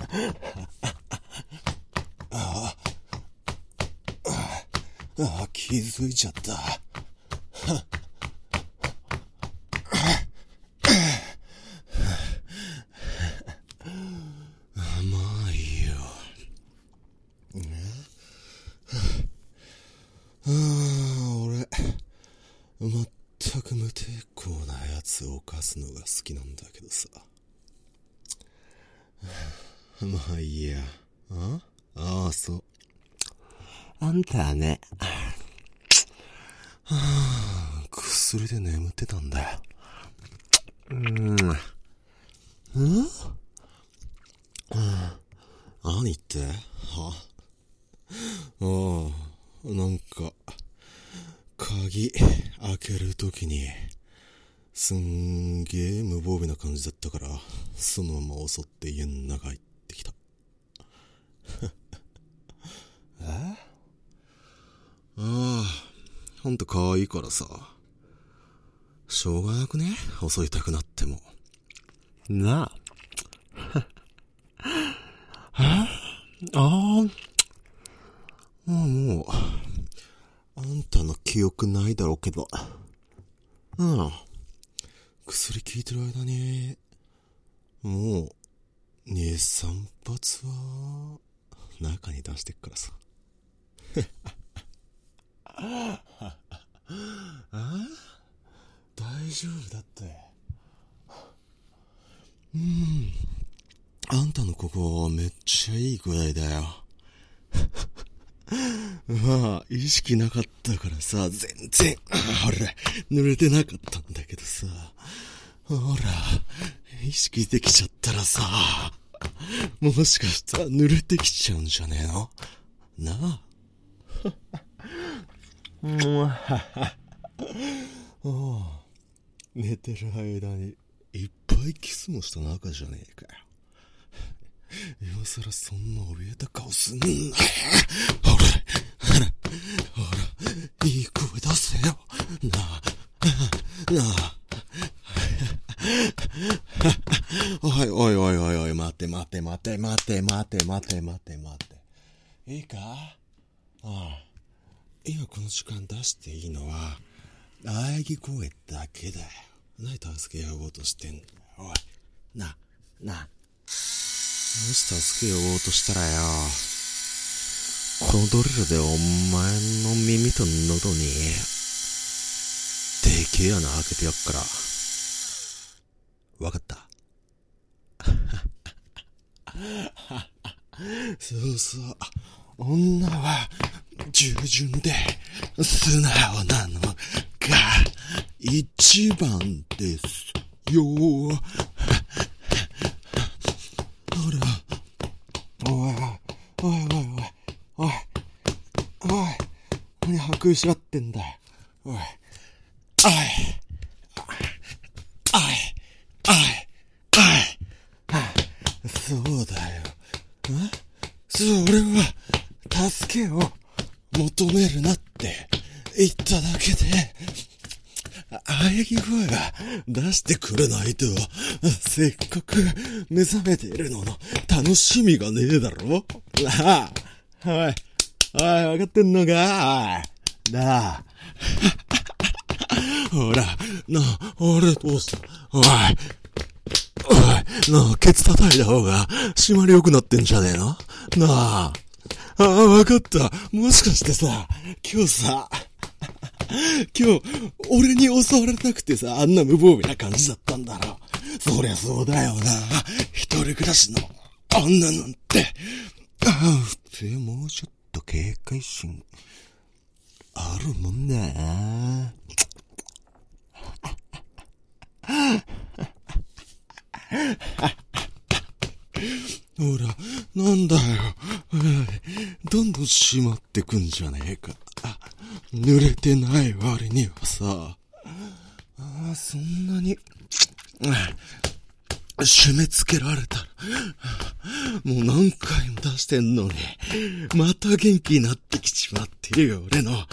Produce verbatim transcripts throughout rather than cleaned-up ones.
ああ、気づいちゃった。まあいいよ。ああ、俺、全く無抵抗なやつを犯すのが好きなんだけどさ。まあいいや。あああ、そう。あんたはね、はあ、薬で眠ってたんだよ。うーん。ん？何ってはああ、なんか、鍵開けるときに、すんげえ無防備な感じだったから、そのまま襲って家の中入ってきた。え？ああ、ほんと可愛いからさ。しょうがなくね？襲いたくなっても。なあ。ああ、あ、もう、あんたの記憶ないだろうけど。うん。薬効いてる間に、もう、に、さん発は、中に出してっからさ。あ大丈夫だって。うん。あんたのここめっちゃいい具合だよ。まあ、意識なかったからさ、全然、ほら、濡れてなかったんだけどさ。ほら、意識できちゃったらさ、もしかしたら濡れてきちゃうんじゃねえの？なあ。寝てる間にいっぱいキスもした仲じゃねえかよ。今さらそんな怯えた顔すんなよ。ほら、ほら、ほら、いい声出せよ。なあ、なあ。おいおいおいおいおい、待て待て待て待て待て待て待て待て。いいか？ああ。今この時間出していいのは、喘ぎ声だけだよ。何助け合おうとしてんだよ。おい、な、な。もし助けようとしたらよ、このドリルでお前の耳と喉に、でけえ穴開けてやっから。わかった？そうそう。女は、従順で、素直なのが、一番ですよ。ほら。おい、おいおいおい、おい、おい、何白衣しがってんだよ。おい、おい、おい、おい、おい、そうだよ。そう、俺は、助けを求めるなって言っただけで、喘ぎ声が出してくれないと、せっかく目覚めているのの楽しみがねえだろ？なあ、おい、おい、わかってんのか？なあ。ほら、なあ、俺どうした？おい、おい、なあ、ケツ叩いた方が締まり良くなってんじゃねえの？なあ。ああ、わかった。もしかしてさ、今日さ、今日、俺に襲われたくてさ、あんな無防備な感じだったんだろ。そりゃそうだよな。一人暮らしの女なんて。ああ、普通もうちょっと警戒心、あるもんだな。ほら、なんだよ。どんどん閉まってくんじゃねえか。濡れてない割にはさ。ああ、そんなに、締め付けられたら、もう何回も出してんのに、また元気になってきちまってるよ、俺の。な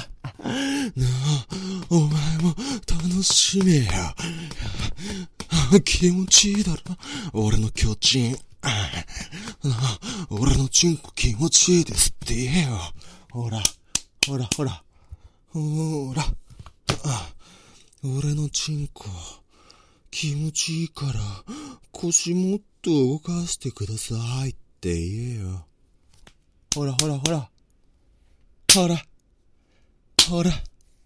あ、お前も楽しめよ。 気持ちいいだろ俺の巨人。なあ、俺のチンコ気持ちいいですって言えよ。ほら、ほら、ほら。ほら。あ、俺のチンコ気持ちいいから腰もっと動かしてくださいって言えよ。ほらほらほら。ほら。ほら。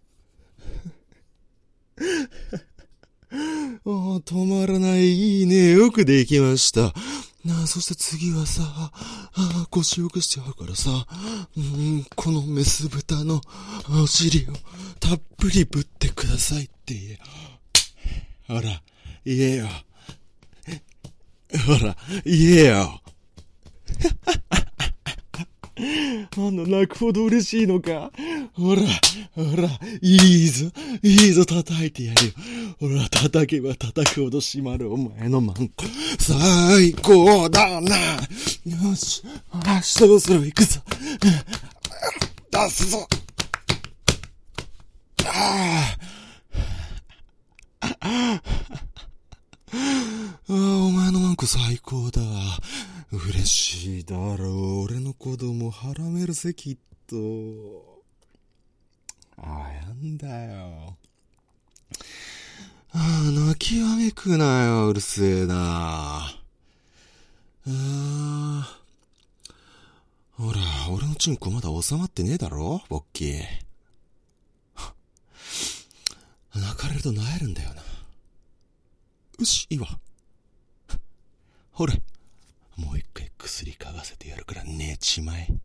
おー、止まらない。いいね。よくできました。なあ、そして次はさ、あ腰よくしちゃうからさ、うん、このメス豚のお尻をたっぷりぶってくださいって言えよ。ほら、言えよ。ほら、言えよ。あんな泣くほど嬉しいのか。ほら、ほら、いいぞ、いいぞ、叩いてやるよ。ほら、叩けば叩くほど閉まるお前のマンコ。最高だな。よし、ほら、そろそろ行くぞ。出すぞ。ああ。ああ、お前のマンコ最高だ。嬉しいだろう。俺の子供はらめるぜ、きっと。ああ、やんだよ。ああ、泣きわめくなよ、うるせえな。ああ。ほら、俺のチンコまだ収まってねえだろ、ボッキー。泣かれると萎えるんだよな。よし、いいわ。ほれ、もう一回薬嗅がせてやるから寝ちまえ。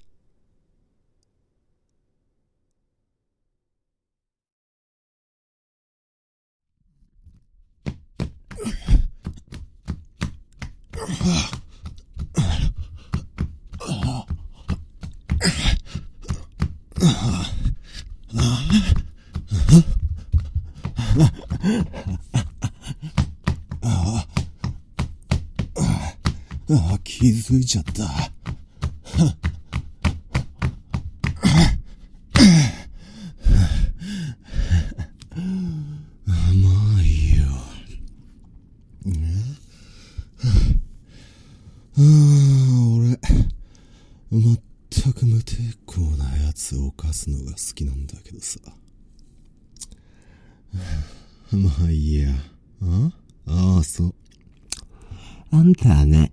ああ、気づいちゃった。まあいいよ。ああ、俺、全く無抵抗なやつを犯すのが好きなんだけどさ。まあいいや。あああ、そう。あんたはね、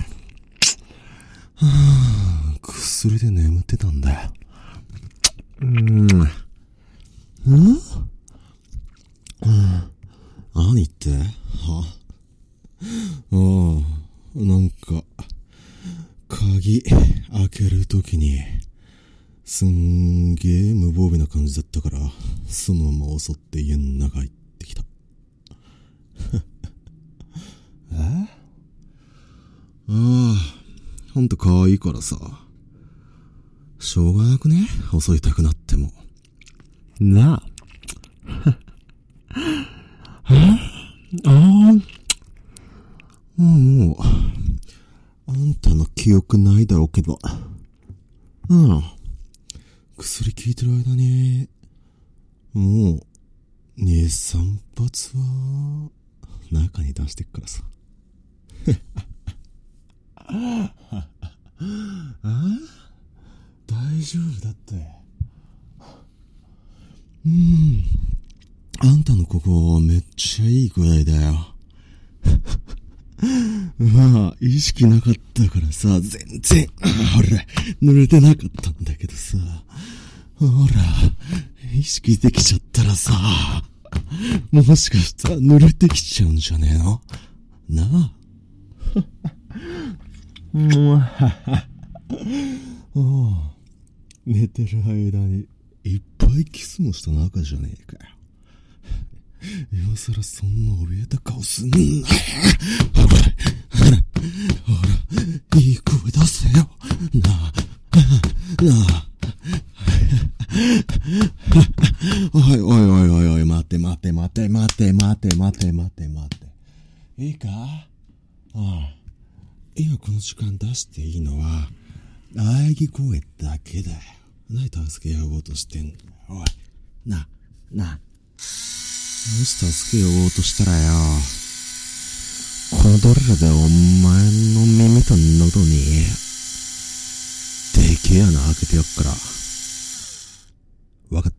はあ、薬で眠ってたんだよ。うん。ん？うん。何言ってはああ、なんか、鍵開けるときに、すんげえ無防備な感じだったから、そのまま襲って家の中入ってきた。え？ああ、ほんと可愛いからさ。しょうがなくね？襲いたくなっても。なあ。ああ、もう、あんたの記憶ないだろうけど。うん。薬効いてる間に、もう、二、三発は、中に出してっからさ。あ大丈夫だって。うん。あんたのここめっちゃいい具合だよ。まあ、意識なかったからさ、全然、ほら、濡れてなかったんだけどさ。ほら、意識できちゃったらさ、もしかしたら濡れてきちゃうんじゃねえの？なあ。もう、おう、寝てる間にいっぱいキスもした仲じゃねえかよ。今さらそんな怯えた顔すんなよ。ほら、ほら、ほら、いい声出せよ。なあ、なあ。おいおいおいおいおい、待て待て待て待て待て待て待て待て。いいか？ああ。今この時間出していいのは、喘ぎ声だけだよ。何助けようとしてんだよ。おい、な、な。もし助けようとしたらよ、 どれでお前の耳と喉にでけえ穴開けてやっから。わかった。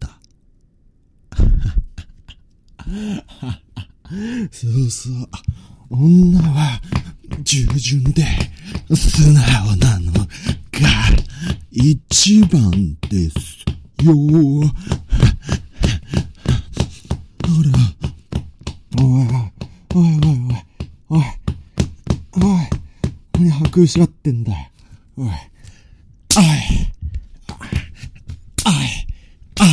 そうそう、女は従順で素直なのが一番ですよ。ほら、おいおいおいおいおいおい、何白衣しがってんだよ。おい、おいおいおいお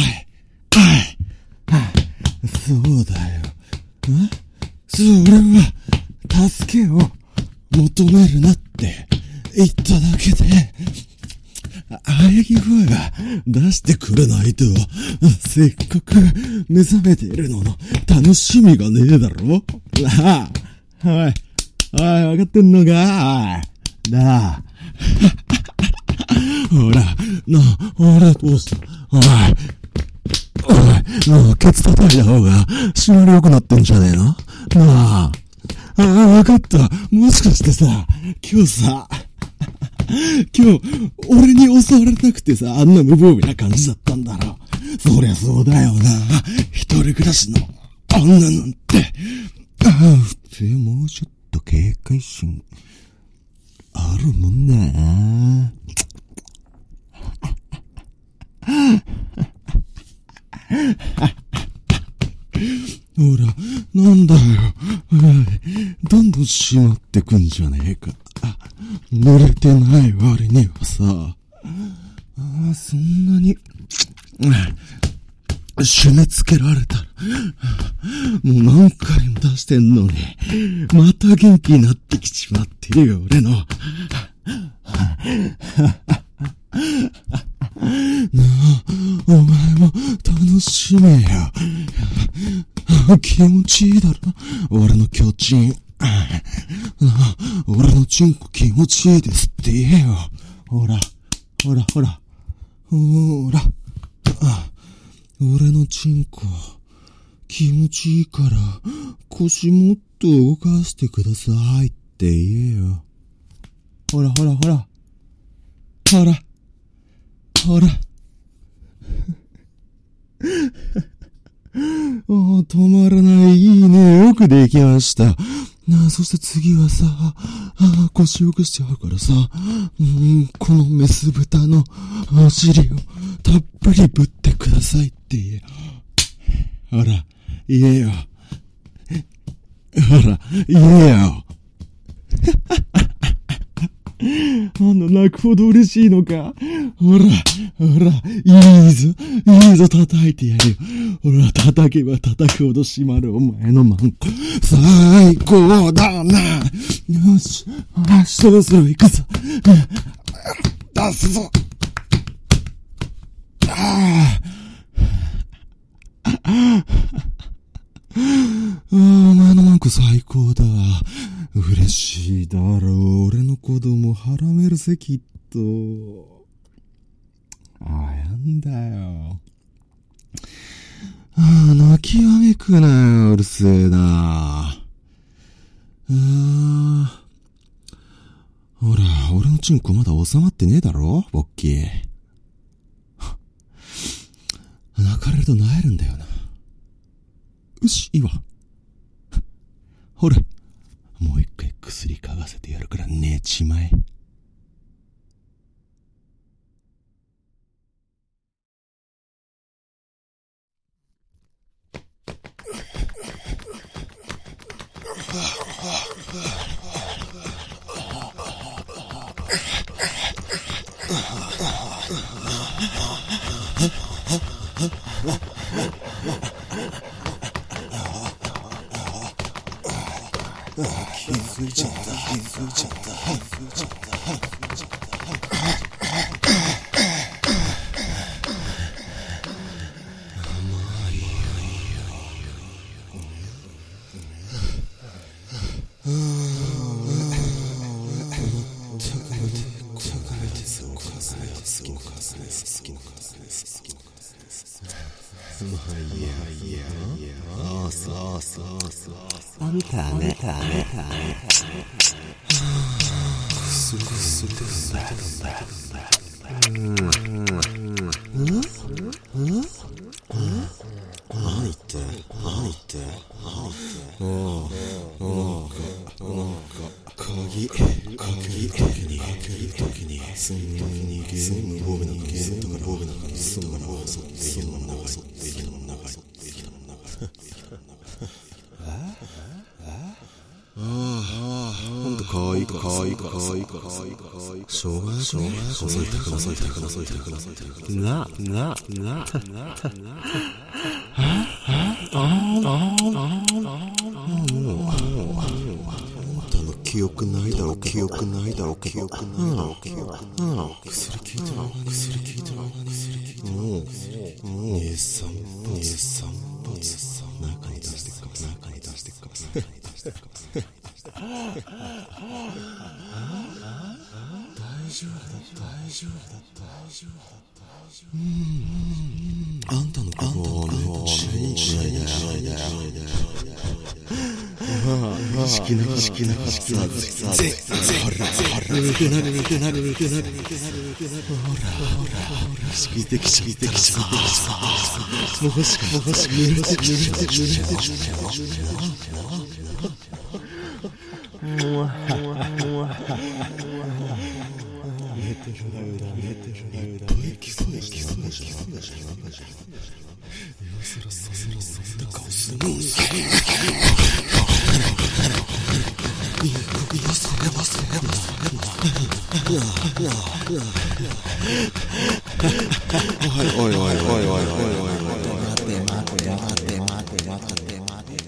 い、そうだよ。それは助けを求めるなって言っただけで、喘ぎ声は出してくれないと、せっかく目覚めているのの楽しみがねえだろ。なあ、おい、おい、わかってんのか、おい、なあ。ほら、なあ、ほら、どうした、おい、おい、なあ、ケツ叩いた方が締まり良くなってんじゃねえの。なあ、ああ、わかった。もしかしてさ、今日さ、今日、俺に襲われたくてさ、あんな無防備な感じだったんだろ。そりゃそうだよな。一人暮らしの女なんて。ああ、普通もうちょっと警戒心、あるもんな。ほら、なんだよ。どんどん閉まってくんじゃねえか。濡れてない割にはさ、ああ、そんなに、締め付けられたら、もう何回も出してんのに、また元気になってきちまってるよ、俺の。なあ、お前も楽しめよ。気持ちいいだろ、俺の巨人。なあ、俺のチンコ気持ちいいですって言えよ。ほら、ほら、ほら、ほら。あ、俺のチンコ気持ちいいから腰もっと動かしてくださいって言えよ。ほらほらほら。ほら。ほら。おー、止まらない。いいね。よくできました。なあ、そして次はさ、ああ、腰よくしちゃうからさ、うん、このメス豚のお尻をたっぷりぶってくださいって言え。ほら、言えよ。ほら、言えよ。あんな泣くほど嬉しいのか。ほら、ほら、いいぞ、いいぞ、叩いてやるよ。ほら、叩けば叩くほど締まるお前のマンコ。最高だな。よし、よし、そろそろ行くぞ。出すぞ。ああ。お前のマンコ最高だ。嬉しいだろう。俺の子供はらめるぜ、きっと。ああ、やんだよ。ああ、泣きわめくなよ、うるせえな。ああ。ほら、俺のチンコまだ収まってねえだろ、ボッキー。泣かれると萎えるんだよな。よし、いいわ。ほら、もう一回薬嗅がせてやるから寝ちまえ。気づいちゃった、気づいちゃった、気づいちゃった、気づいちゃった。まあいいや、いいや、あそうそうそうそう。 あんたね、あんたね、 くすぐってくんだよ。うんうんうんうん何言って何言ってああなんかなんか鍵鍵時に開ける時にすんなにゲームボブなゲームとかボブな感じすんなの襲って息の中に息の中に息の中にああほんとかわいいかかわいいかかわいいかかわいいかかわいいかしょうがないしょうがない覗いてくださいてくださいてくださいてくださいなななな記憶ないだろ記憶ないだろ記憶ないだろ記憶ないだろ薬効いてるわね薬効いてるわね薬効いてるわねにさん発にさん発中に出してくか中に出してくか中に出してくか大丈夫だ大丈夫だ大丈夫だうんあんたの顔はね信じないでしないでしないで好きな好きな好きなぜぜほらほら見てなる見てなる見てなる見てなる見てなるほらほらほら好きできちゃってきちゃってもう欲しくもう欲しく濡れて濡れて濡れて寝てるだよだ寝てるだよだいっぱい来そうだ来そうだ来そうだ今さらそんなそんな顔するのいやそれはそれはいやいやいやおいおいおいおいおいおいおい待て待て待て待て待て待て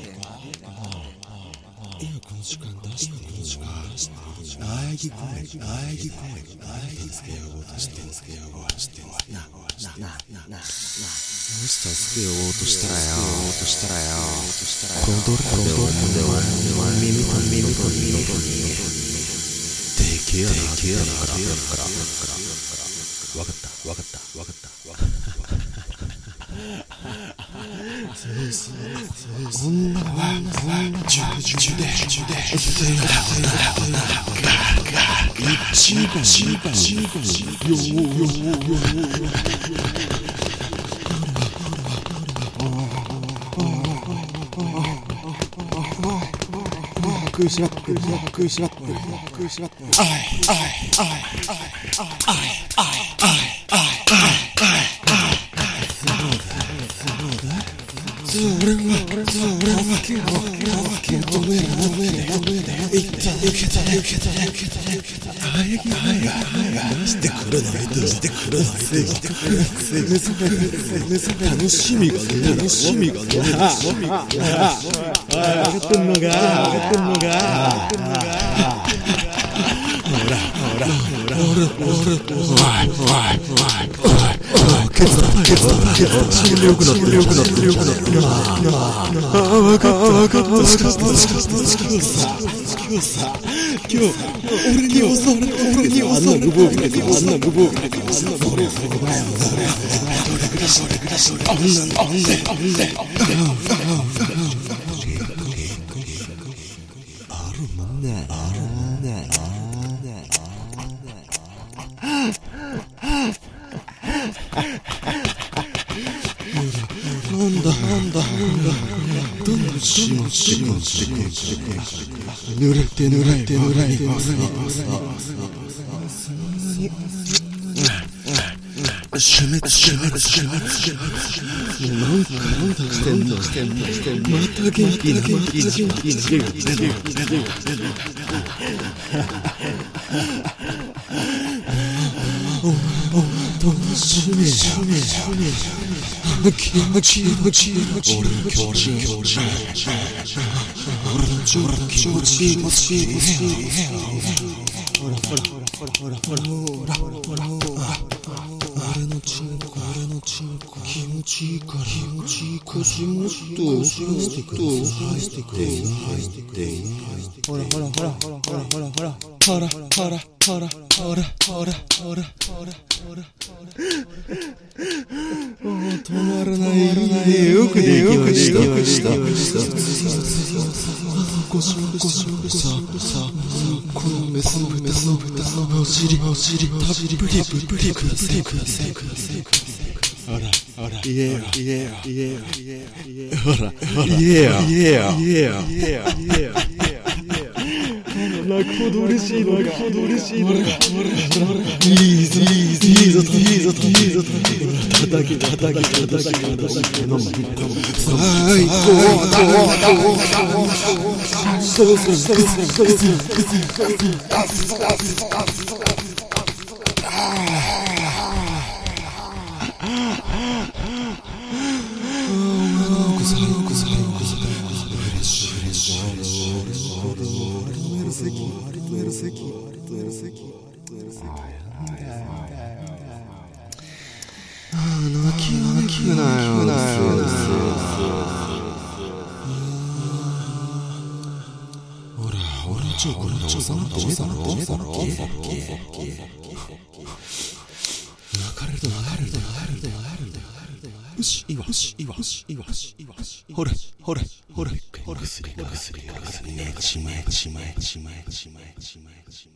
今この時間出してこの時間出して喘ぎ声喘ぎ声喘ぎ助けようとして助けようとしてなななななもし助けようとしたらよとしたらよこのどれこのどれこの耳と耳と耳とでけえやなでけえやなからわかったわかったわかったそうそう女は女は十十で十で一番一番一番よ食いしばって食いしばって食いしばってあいあいあいあいあいあいあいあい俺は俺は俺はおめえらおめえらおめえらいった受けた受けた受けた受けたはいはい出してくれないと出してくれないと出してくれない楽しみがね楽しみがね楽しみが分かってんのか分かってんのかほらほらほらほらほらおいおいおいおいケツだケツだケツだ死んでよくなってるよくなってるよくなってるなああ分かった分かった分かった分かった今日さ今日俺に襲われて俺に襲われてあんな無防備であんな無防備でそれそれそれそれそれそれそれあんなあんなあんなあるもんねあるもんねなんだなんだどんどんしもしもしもし濡れて濡れて濡れてそんなにシュメツシュメツシュメツシュメツなんかなんだしてんのしてんのしてんのまた元気なまた元気な元気な元気な楽しみ気持ちいい気持ちいい俺の気持ちいい気持ちいい俺の気持ちいい気持ちいいほらほらほらほらほらほらほらほら俺のチンコ俺のチンコ気持ちいいから気持ちいいから腰もっと押してくれ押してくれほらほらほらほらほらほらほらほら、ほら、ほら、ほら、ほら、ほら、ほら、ほら、ほら。止まらない。よくできました。よくできました。ごしごしごしさ、このメスの豚の豚のお尻、お尻、たっぷり、ぷりください、ください、ください。ほら、ほら、言えよ、言えよ、言えよ、言えよ、ほら、ほら、言えよ、言えよ、言えよ、言えよ、言えよ。泣くほど嬉しいのか、泣くほど嬉しいのか。いいぞ、いいぞ、いいぞ、いいぞ、いいぞ。叩き、叩き、叩き、叩き。最高泣き泣きなよなよ。ほらほらちょこれちょ収まってねえだろねえだろ。流れる流れる流れる流れる。よしいいわよしいいわよしいいわよしいいわ。ほれほれほれほれ。薬薬薬ねちまえちまえちまえちまえちまえちまえ。